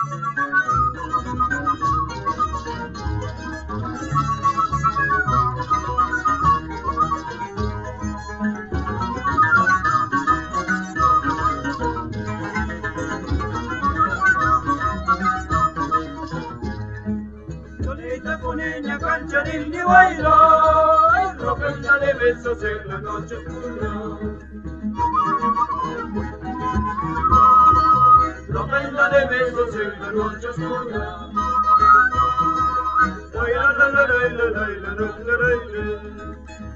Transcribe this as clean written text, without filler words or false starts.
Solita con ella cancharín y baila, y roquenda de besos en la noche oscura. Roquenda de besos en la noche oscura. La la la la la la la la la la.